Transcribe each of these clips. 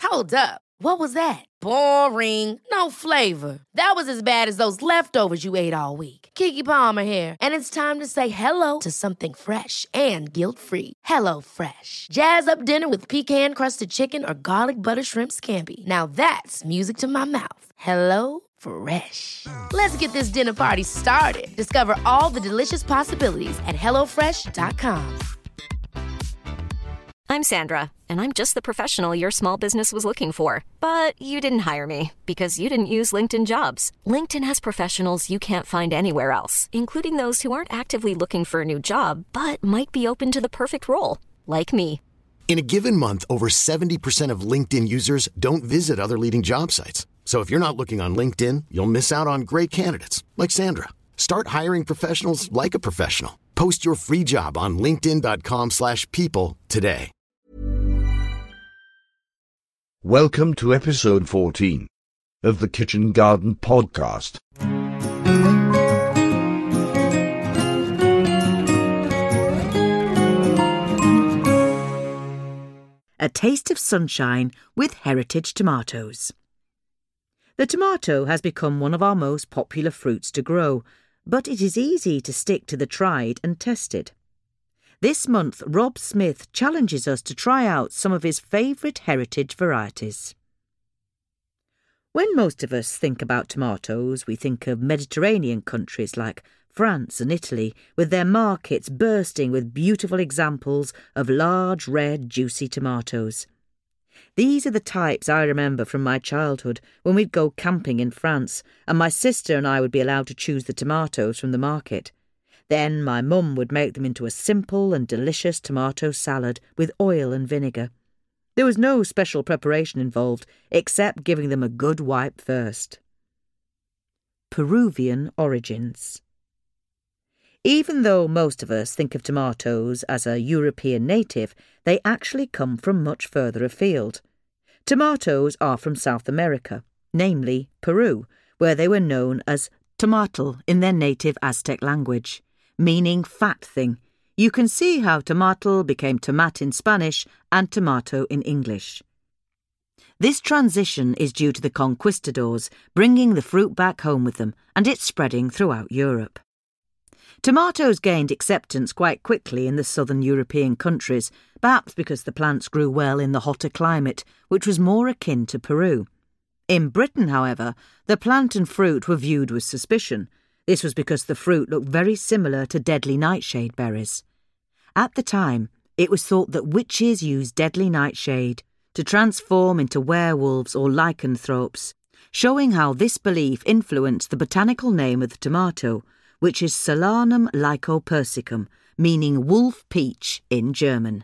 Hold up. What was that? Boring. No flavor. That was as bad as those leftovers you ate all week. Keke Palmer here, and it's time to say hello to something fresh and guilt-free. Hello Fresh. Jazz up dinner with pecan-crusted chicken or garlic butter shrimp scampi. Now that's music to my mouth. Hello Fresh. Let's get this dinner party started. Discover all the delicious possibilities at hellofresh.com. I'm Sandra, and I'm just the professional your small business was looking for. But you didn't hire me because you didn't use LinkedIn Jobs. LinkedIn has professionals you can't find anywhere else, including those who aren't actively looking for a new job, but might be open to the perfect role, like me. In a given month, over 70% of LinkedIn users don't visit other leading job sites. So if you're not looking on LinkedIn, you'll miss out on great candidates like Sandra. Start hiring professionals like a professional. Post your free job on linkedin.com/people today. Welcome to episode 14 of the Kitchen Garden Podcast. A taste of sunshine with heritage tomatoes. The tomato has become one of our most popular fruits to grow, but it is easy to stick to the tried and tested. This month, Rob Smith challenges us to try out some of his favourite heritage varieties. When most of us think about tomatoes, we think of Mediterranean countries like France and Italy, with their markets bursting with beautiful examples of large, red, juicy tomatoes. These are the types I remember from my childhood when we'd go camping in France, and my sister and I would be allowed to choose the tomatoes from the market. Then my mum would make them into a simple and delicious tomato salad with oil and vinegar. There was no special preparation involved, except giving them a good wipe first. Peruvian origins. Even though most of us think of tomatoes as a European native, they actually come from much further afield. Tomatoes are from South America, namely Peru, where they were known as tomatl in their native Aztec language, meaning fat thing. You can see how tomatl became tomat in Spanish and tomato in English. This transition is due to the conquistadors bringing the fruit back home with them, and it's spreading throughout Europe. Tomatoes gained acceptance quite quickly in the southern European countries, perhaps because the plants grew well in the hotter climate, which was more akin to Peru. In Britain, however, the plant and fruit were viewed with suspicion. This was because the fruit looked very similar to deadly nightshade berries. At the time, it was thought that witches used deadly nightshade to transform into werewolves or lycanthropes, showing how this belief influenced the botanical name of the tomato, which is Solanum lycopersicum, meaning wolf peach in German.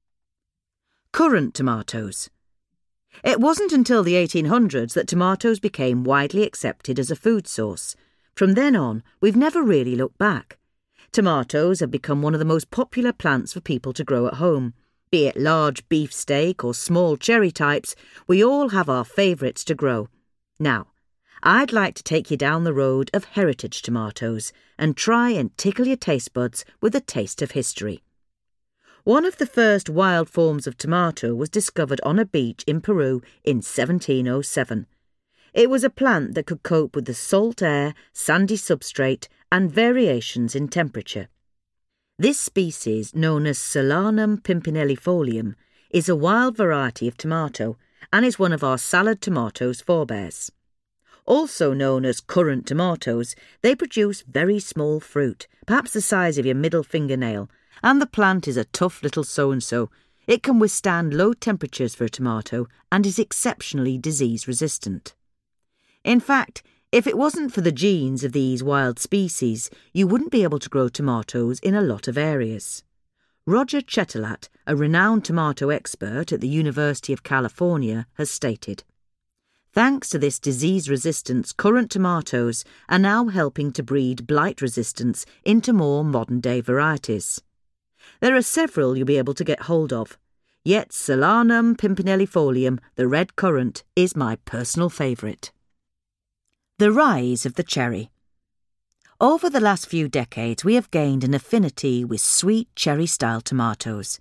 Currant tomatoes. It wasn't until the 1800s that tomatoes became widely accepted as a food source. From then on, we've never really looked back. Tomatoes have become one of the most popular plants for people to grow at home. Be it large beefsteak or small cherry types, we all have our favourites to grow. Now, I'd like to take you down the road of heritage tomatoes and try and tickle your taste buds with a taste of history. One of the first wild forms of tomato was discovered on a beach in Peru in 1707. It was a plant that could cope with the salt air, sandy substrate, and variations in temperature. This species, known as Solanum pimpinellifolium, is a wild variety of tomato and is one of our salad tomatoes forebears. Also known as currant tomatoes, they produce very small fruit, perhaps the size of your middle fingernail, and the plant is a tough little so-and-so. It can withstand low temperatures for a tomato and is exceptionally disease-resistant. In fact, if it wasn't for the genes of these wild species, you wouldn't be able to grow tomatoes in a lot of areas. Roger Chetelat, a renowned tomato expert at the University of California, has stated, "Thanks to this disease resistance, currant tomatoes are now helping to breed blight resistance into more modern-day varieties. There are several you'll be able to get hold of, yet Solanum pimpinellifolium, the red currant, is my personal favourite." The rise of the cherry. Over the last few decades, we have gained an affinity with sweet cherry-style tomatoes.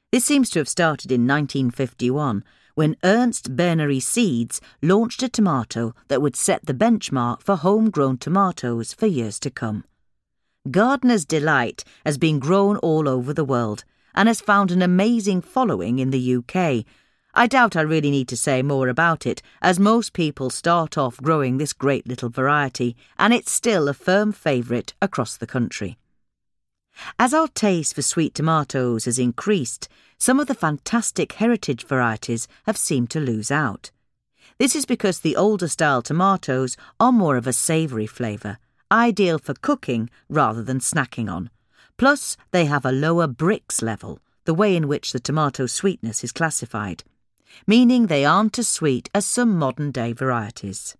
This seems to have started in 1951, when Ernst Bernery Seeds launched a tomato that would set the benchmark for homegrown tomatoes for years to come. Gardener's Delight has been grown all over the world and has found an amazing following in the UK. I doubt I really need to say more about it, as most people start off growing this great little variety, and it's still a firm favourite across the country. As our taste for sweet tomatoes has increased, some of the fantastic heritage varieties have seemed to lose out. This is because the older style tomatoes are more of a savoury flavour, ideal for cooking rather than snacking on. Plus, they have a lower Brix level, the way in which the tomato sweetness is classified, meaning they aren't as sweet as some modern-day varieties.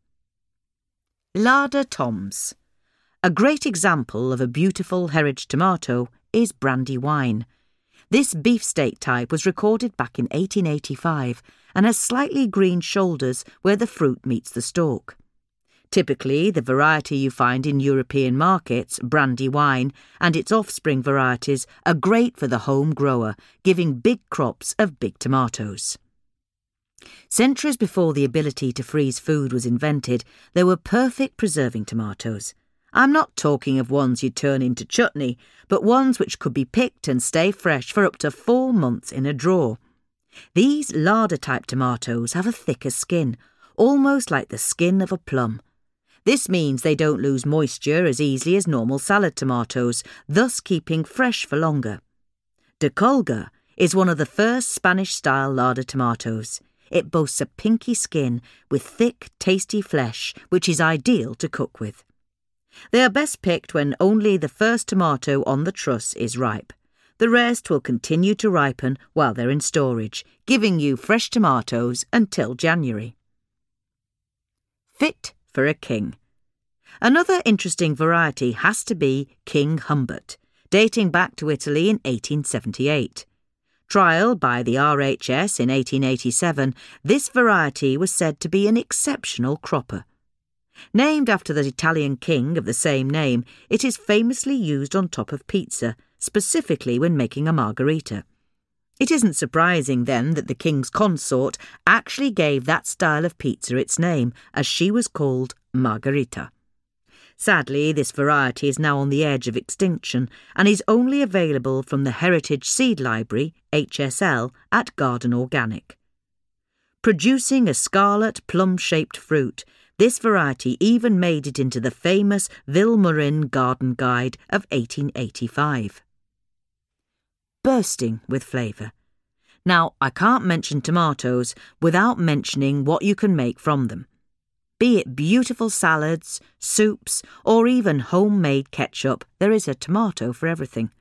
Larder Toms. A great example of a beautiful heritage tomato is Brandywine. This beefsteak type was recorded back in 1885 and has slightly green shoulders where the fruit meets the stalk. Typically, the variety you find in European markets, Brandywine, and its offspring varieties are great for the home grower, giving big crops of big tomatoes. Centuries before the ability to freeze food was invented, there were perfect preserving tomatoes. I'm not talking of ones you turn into chutney, but ones which could be picked and stay fresh for up to 4 months in a drawer. These larder-type tomatoes have a thicker skin, almost like the skin of a plum. This means they don't lose moisture as easily as normal salad tomatoes, thus keeping fresh for longer. De Colga is one of the first Spanish-style larder tomatoes. It boasts a pinky skin with thick, tasty flesh, which is ideal to cook with. They are best picked when only the first tomato on the truss is ripe. The rest will continue to ripen while they're in storage, giving you fresh tomatoes until January. Fit for a king. Another interesting variety has to be King Humbert, dating back to Italy in 1878. Trialled by the RHS in 1887, this variety was said to be an exceptional cropper. Named after the Italian king of the same name, it is famously used on top of pizza, specifically when making a margherita. It isn't surprising, then, that the king's consort actually gave that style of pizza its name, as she was called Margherita. Sadly, this variety is now on the edge of extinction and is only available from the Heritage Seed Library, HSL, at Garden Organic. Producing a scarlet plum-shaped fruit, this variety even made it into the famous Vilmorin Garden Guide of 1885. Bursting with flavour. Now, I can't mention tomatoes without mentioning what you can make from them. Be it beautiful salads, soups, or even homemade ketchup, there is a tomato for everything.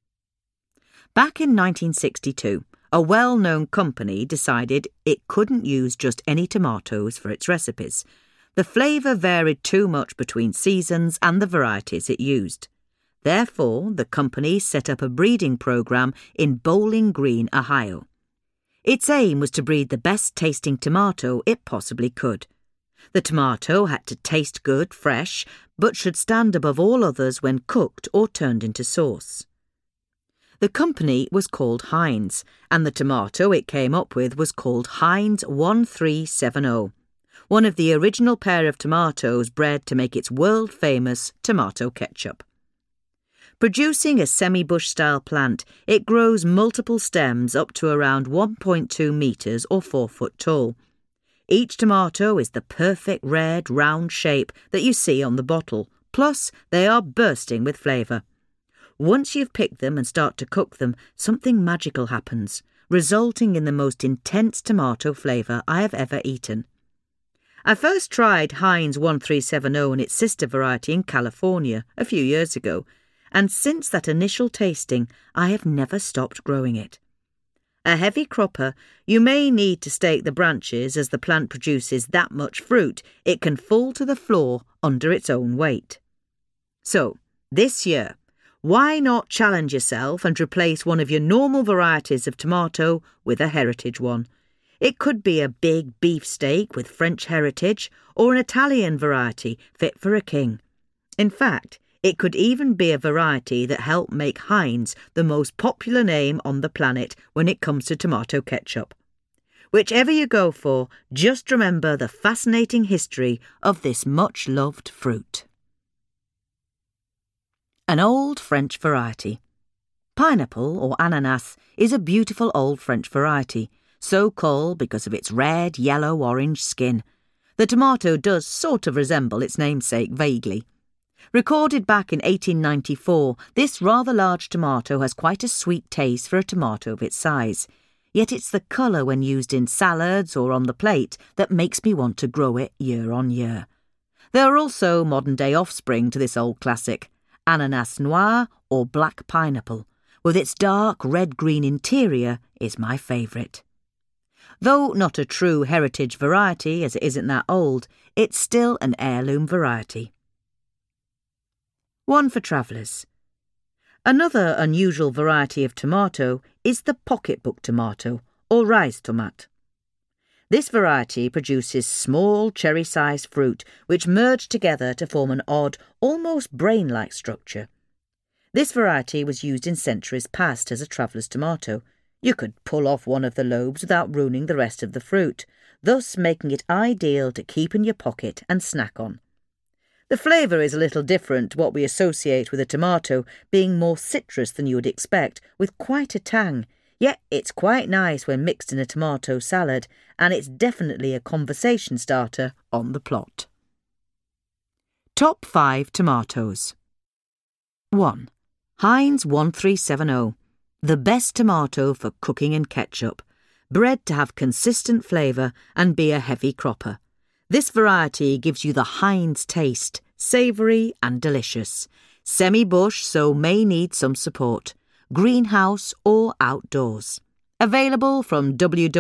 Back in 1962, a well-known company decided it couldn't use just any tomatoes for its recipes. The flavour varied too much between seasons and the varieties it used. Therefore, the company set up a breeding programme in Bowling Green, Ohio. Its aim was to breed the best-tasting tomato it possibly could. The tomato had to taste good, fresh, but should stand above all others when cooked or turned into sauce. The company was called Heinz, and the tomato it came up with was called Heinz 1370. One of the original pair of tomatoes bred to make its world-famous tomato ketchup. Producing a semi-bush style plant, it grows multiple stems up to around 1.2 metres or 4 foot tall. Each tomato is the perfect red, round shape that you see on the bottle, plus they are bursting with flavour. Once you've picked them and start to cook them, something magical happens, resulting in the most intense tomato flavour I have ever eaten. I first tried Heinz 1370 and its sister variety in California a few years ago, and since that initial tasting, I have never stopped growing it. A heavy cropper, you may need to stake the branches as the plant produces that much fruit, it can fall to the floor under its own weight. So, this year, why not challenge yourself and replace one of your normal varieties of tomato with a heritage one? It could be a big beefsteak with French heritage or an Italian variety fit for a king. In fact, It could even be a variety that helped make Heinz the most popular name on the planet when it comes to tomato ketchup. Whichever you go for, just remember the fascinating history of this much-loved fruit. An old French variety. Pineapple, or ananas, is a beautiful old French variety, so called because of its red, yellow, orange skin. The tomato does sort of resemble its namesake vaguely. Recorded back in 1894, this rather large tomato has quite a sweet taste for a tomato of its size. Yet it's the colour when used in salads or on the plate that makes me want to grow it year on year. There are also modern-day offspring to this old classic, ananas noir or black pineapple, with its dark red-green interior is my favourite. Though not a true heritage variety as it isn't that old, it's still an heirloom variety. One for travellers. Another unusual variety of tomato is the pocketbook tomato, or Reistomat. This variety produces small cherry-sized fruit which merge together to form an odd, almost brain-like structure. This variety was used in centuries past as a traveller's tomato. You could pull off one of the lobes without ruining the rest of the fruit, thus making it ideal to keep in your pocket and snack on. The flavour is a little different to what we associate with a tomato, being more citrus than you would expect, with quite a tang. Yet it's quite nice when mixed in a tomato salad, and it's definitely a conversation starter on the plot. Top 5 tomatoes. 1. Heinz 1370. The best tomato for cooking and ketchup. Bred to have consistent flavour and be a heavy cropper. This variety gives you the Heinz taste, savoury and delicious. Semi-bush, so may need some support. Greenhouse or outdoors. Available from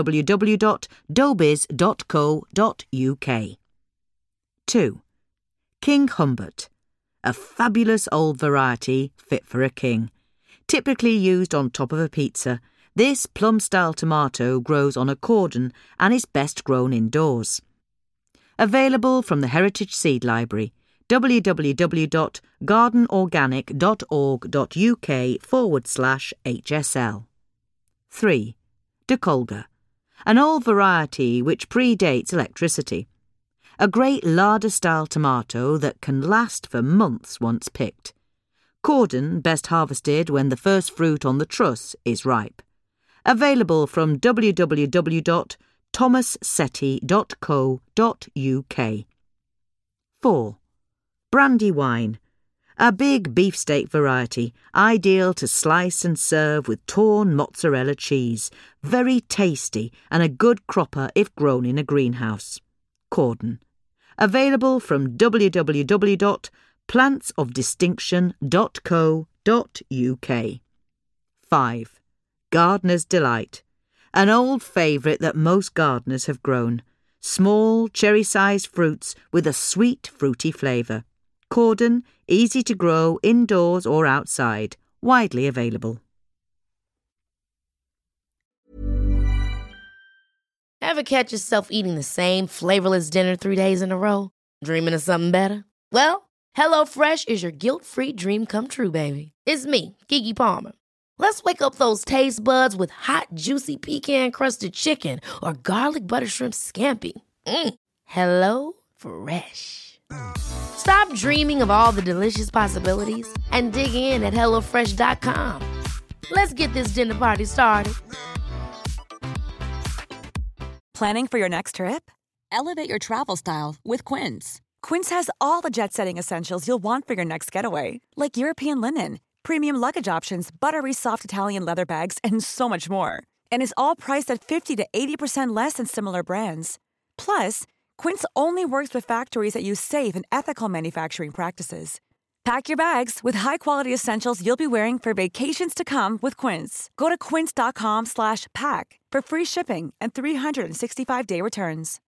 www.dobiz.co.uk. 2. King Humbert. A fabulous old variety fit for a king. Typically used on top of a pizza, this plum-style tomato grows on a cordon and is best grown indoors. Available from the Heritage Seed Library, www.gardenorganic.org.uk/HSL. 3. De Colga. An old variety which predates electricity. A great larder-style tomato that can last for months once picked. Cordon best harvested when the first fruit on the truss is ripe. Available from www.thomassetti.co.uk. 4. Brandywine. A big beefsteak variety, ideal to slice and serve with torn mozzarella cheese. Very tasty and a good cropper if grown in a greenhouse. Cordon. Available from www.plantsofdistinction.co.uk. 5. Gardener's Delight. An old favourite that most gardeners have grown. Small, cherry-sized fruits with a sweet, fruity flavour. Cordon, easy to grow indoors or outside. Widely available. Ever catch yourself eating the same flavorless dinner 3 days in a row? Dreaming of something better? Well, HelloFresh is your guilt-free dream come true, baby. It's me, Keke Palmer. Let's wake up those taste buds with hot, juicy pecan-crusted chicken or garlic butter shrimp scampi. Hello Fresh. Stop dreaming of all the delicious possibilities and dig in at HelloFresh.com. Let's get this dinner party started. Planning for your next trip? Elevate your travel style with Quince. Quince has all the jet-setting essentials you'll want for your next getaway, like European linen, premium luggage options, buttery soft Italian leather bags, and so much more. And is all priced at 50 to 80% less than similar brands. Plus, Quince only works with factories that use safe and ethical manufacturing practices. Pack your bags with high-quality essentials you'll be wearing for vacations to come with Quince. Go to quince.com/pack for free shipping and 365-day returns.